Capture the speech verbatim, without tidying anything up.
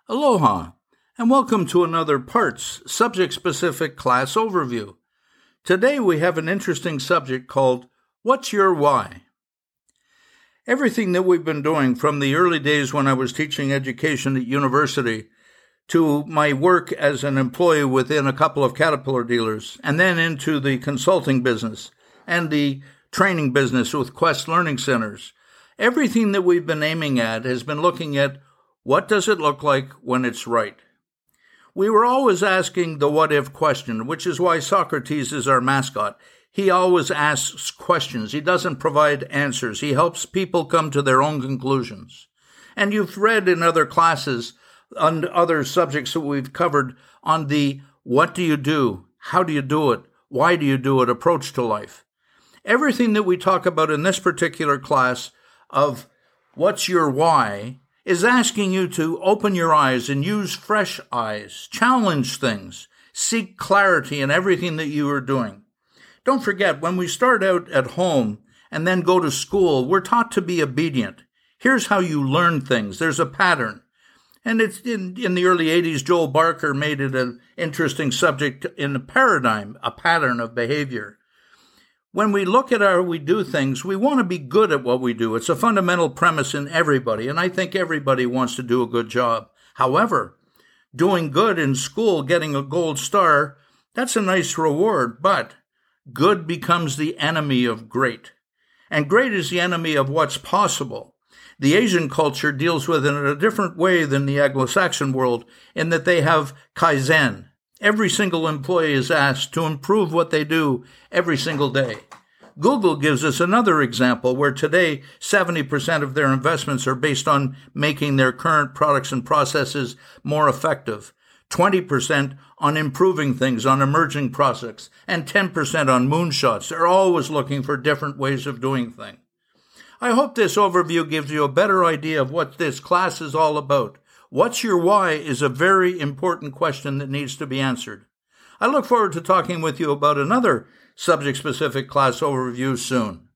Aloha, and welcome to another Parts Subject-Specific Class Overview. Today we have an interesting subject called, What's Your Why? Everything that we've been doing from the early days when I was teaching education at university to my work as an employee within a couple of Caterpillar dealers, and then into the consulting business and the training business with Quest Learning Centers, everything that we've been aiming at has been looking at what does it look like when it's right? We were always asking the what-if question, which is why Socrates is our mascot. He always asks questions. He doesn't provide answers. He helps people come to their own conclusions. And you've read in other classes on other subjects that we've covered on the what do you do, how do you do it, why do you do it approach to life. Everything that we talk about in this particular class of what's your why is asking you to open your eyes and use fresh eyes, challenge things, seek clarity in everything that you are doing. Don't forget, when we start out at home and then go to school, we're taught to be obedient. Here's how you learn things. There's a pattern. And it's in, in the early eighties, Joel Barker made it an interesting subject in a paradigm, a pattern of behavior. When we look at how we do things, we want to be good at what we do. It's a fundamental premise in everybody, and I think everybody wants to do a good job. However, doing good in school, getting a gold star, that's a nice reward, but good becomes the enemy of great. And great is the enemy of what's possible. The Asian culture deals with it in a different way than the Anglo-Saxon world, in that they have Kaizen. Every single employee is asked to improve what they do every single day. Google gives us another example where today seventy percent of their investments are based on making their current products and processes more effective, twenty percent on improving things, on emerging projects, and ten percent on moonshots. They're always looking for different ways of doing things. I hope this overview gives you a better idea of what this class is all about. What's your why is a very important question that needs to be answered. I look forward to talking with you about another subject-specific class overview soon.